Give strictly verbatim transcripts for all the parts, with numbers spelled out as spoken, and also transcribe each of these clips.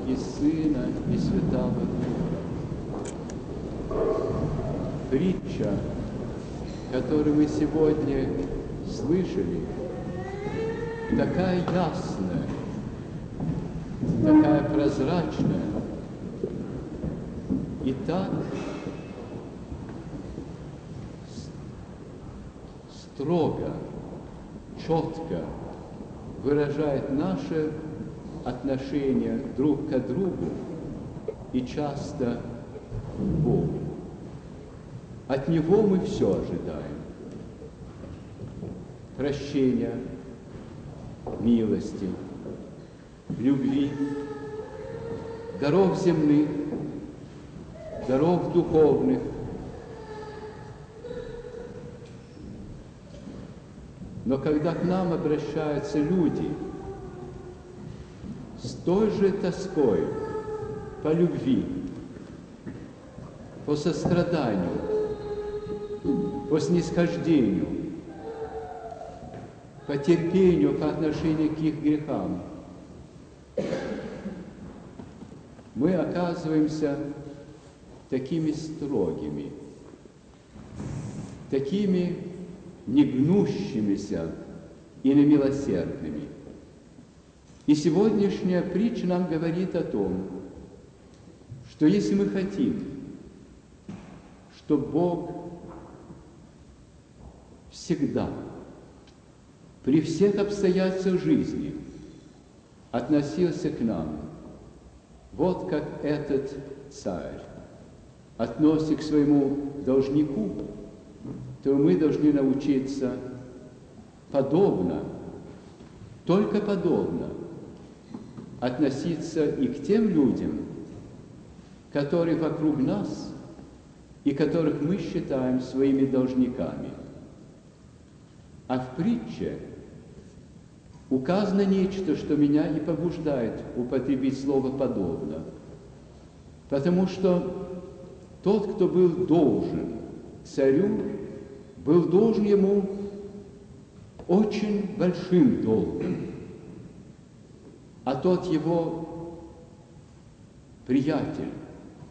и Сына, и Святого Духа. Притча, которую мы сегодня слышали, такая ясная, такая прозрачная и так строго, четко выражает наше отношение друг к другу и часто к Богу. От Него мы все ожидаем. Прощения, милости, любви, даров земных, даров духовных. Но когда к нам обращаются люди с той же тоской по любви, по состраданию, по снисхождению, по терпению по отношению к их грехам, мы оказываемся такими строгими, такими негнущимися и немилосердными. И сегодняшняя притча нам говорит о том, что если мы хотим, чтобы Бог всегда, при всех обстоятельствах жизни относился к нам, вот как этот царь относится к своему должнику, то мы должны научиться подобно, только подобно относиться и к тем людям, которые вокруг нас и которых мы считаем своими должниками. А в притче указано нечто, что меня и побуждает употребить слово «подобно». Потому что тот, кто был должен царю, был должен ему очень большим долгом. А тот его приятель,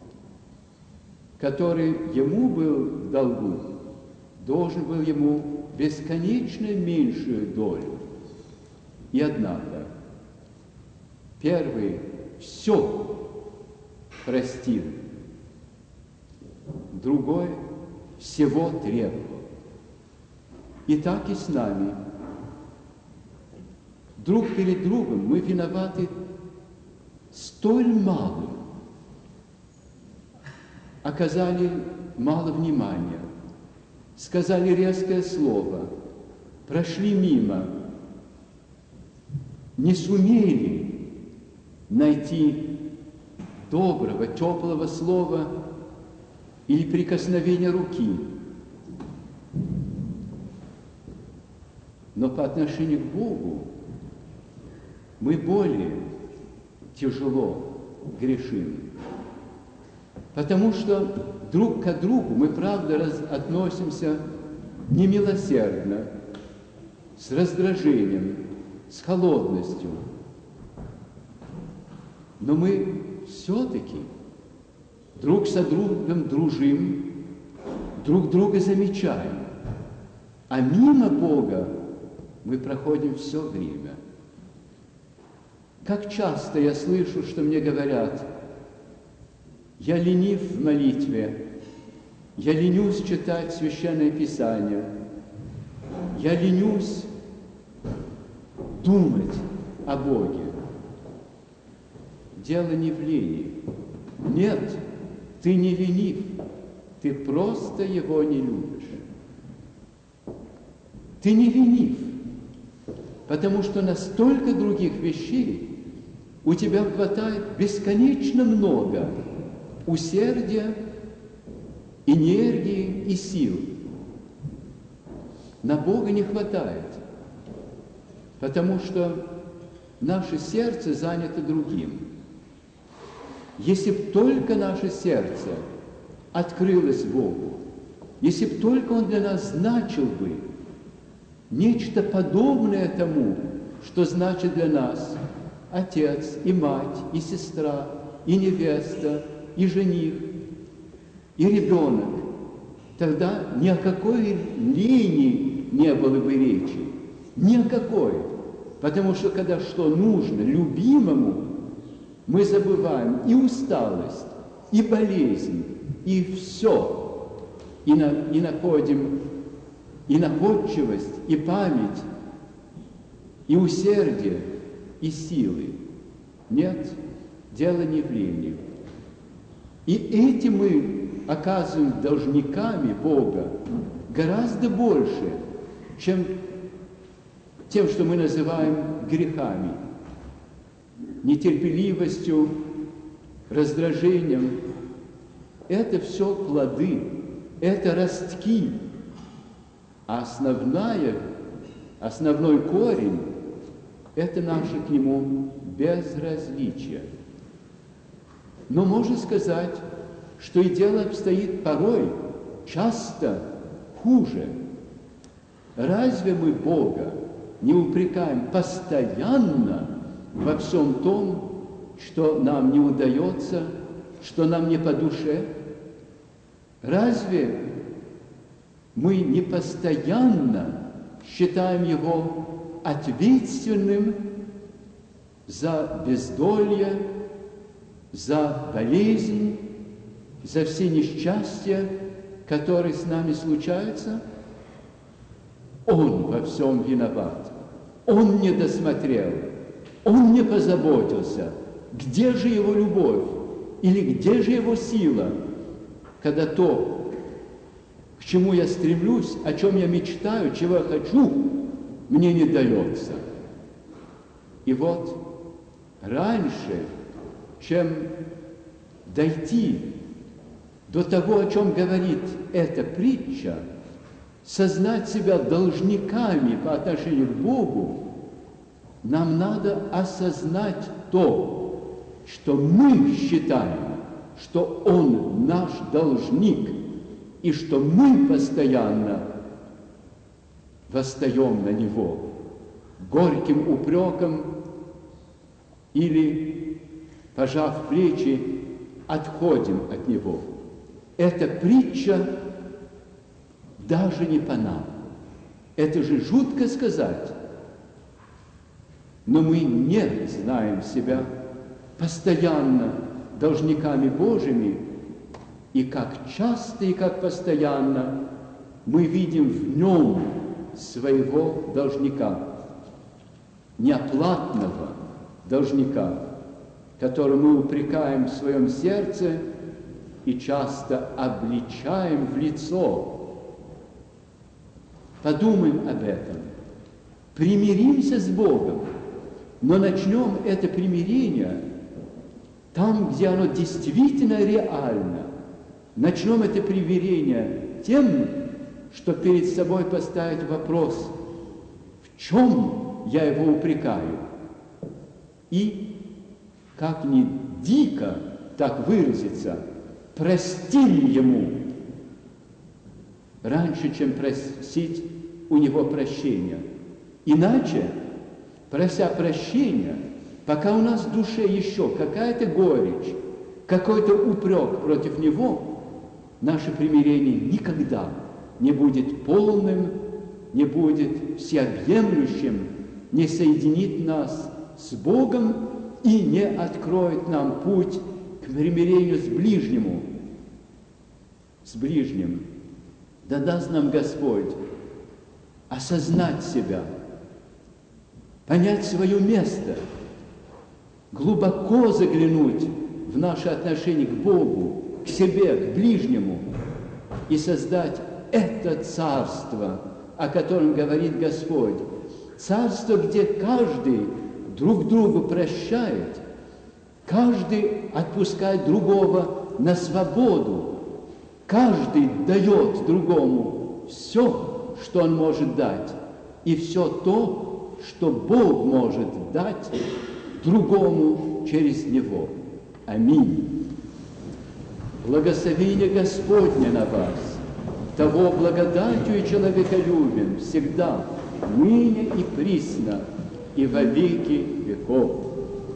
который ему был в долгу, должен был ему бесконечно меньшую долю. И однако первый все простил, другой всего требовал. И так и с нами. Друг перед другом мы виноваты столь малым, оказали мало внимания, сказали резкое слово, прошли мимо, не сумели найти доброго, теплого слова или прикосновения руки. Но по отношению к Богу мы более тяжело грешим, потому что друг к другу мы, правда, раз, относимся немилосердно, с раздражением, с холодностью. Но мы все-таки друг со другом дружим, друг друга замечаем, а мимо Бога мы проходим все время. Как часто я слышу, что мне говорят: я ленив в молитве, я ленюсь читать Священное Писание, я ленюсь думать о Боге. Дело не в лени. Нет, ты не ленив, ты просто Его не любишь. Ты не ленив, потому что настолько других вещей у тебя хватает бесконечно много усердия, энергии и сил. На Бога не хватает, потому что наше сердце занято другим. Если б только наше сердце открылось Богу, если б только Он для нас значил бы нечто подобное тому, что значит для нас отец, и мать, и сестра, и невеста, и жених, и ребенок, тогда ни о какой линии не было бы речи. Ни о какой. Потому что когда что нужно любимому, мы забываем и усталость, и болезнь, и все. И, на, и находим и находчивость, и память, и усердие, и силы. Нет, дело не в лени. И эти мы оказываем должниками Бога гораздо больше, чем тем, что мы называем грехами, нетерпеливостью, раздражением. Это все плоды, это ростки. А основная, основной корень – это наше к нему безразличие. Но можно сказать, что и дело обстоит порой, часто хуже. Разве мы Бога не упрекаем постоянно во всем том, что нам не удается, что нам не по душе? Разве мы не постоянно считаем Его ответственным за бездолье, за болезнь, за все несчастья, которые с нами случаются? Он во всем виноват. Он не досмотрел. Он не позаботился. Где же Его любовь? Или где же Его сила, когда то, к чему я стремлюсь, о чем я мечтаю, чего я хочу, мне не дается? И вот раньше, чем дойти до того, о чем говорит эта притча, сознать себя должниками по отношению к Богу, нам надо осознать то, что мы считаем, что Он наш должник, и что мы постоянно восстаем на Него горьким упреком или, пожав плечи, отходим от Него. Эта притча даже не по нам. Это же жутко сказать. Но мы не знаем себя постоянно должниками Божьими, и как часто и как постоянно мы видим в Нем своего должника, неоплатного должника, которого мы упрекаем в своем сердце и часто обличаем в лицо. Подумаем об этом. Примиримся с Богом, но начнем это примирение там, где оно действительно реально. Начнем это примирение тем, что перед собой поставить вопрос, в чем я Его упрекаю. И, как ни дико так выразиться, простим Ему раньше, чем просить у Него прощения. Иначе, прося прощения, пока у нас в душе еще какая-то горечь, какой-то упрек против Него, наше примирение никогда не будет полным, не будет всеобъемлющим, не соединит нас с Богом и не откроет нам путь к примирению с ближнему, с ближним. Да даст нам Господь осознать себя, понять свое место, глубоко заглянуть в наши отношения к Богу, к себе, к ближнему, и создать это царство, о котором говорит Господь. Царство, где каждый друг другу прощает, каждый отпускает другого на свободу, каждый дает другому все, что он может дать, и все то, что Бог может дать другому через него. Аминь. Благословение Господне на вас, того благодатью и человеколюбием всегда, ныне и присно, и во веки веков.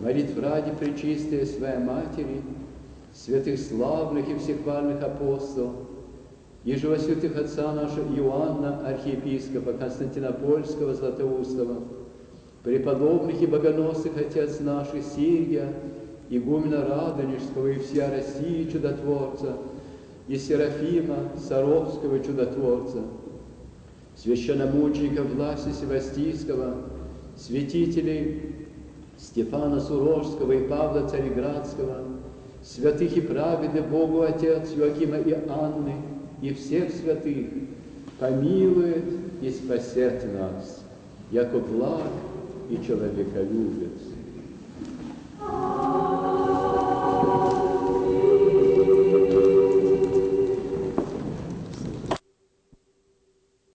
молитв ради Пречистой Своей Матери, святых славных и всехвальных апостолов, и же во святых отца нашего Иоанна, архиепископа Константинопольского, Златоустова, преподобных и богоносных отец наших Сергия, игумена Радонежского и всея России чудотворца, и Серафима Саровского чудотворца, священномученика Власия Севастийского, святителей Стефана Сурожского и Павла Цареградского, святых и праведных Богу Отец Иоакима и Анны, и всех святых, помилует и спасет нас, яко благ и человеколюбец.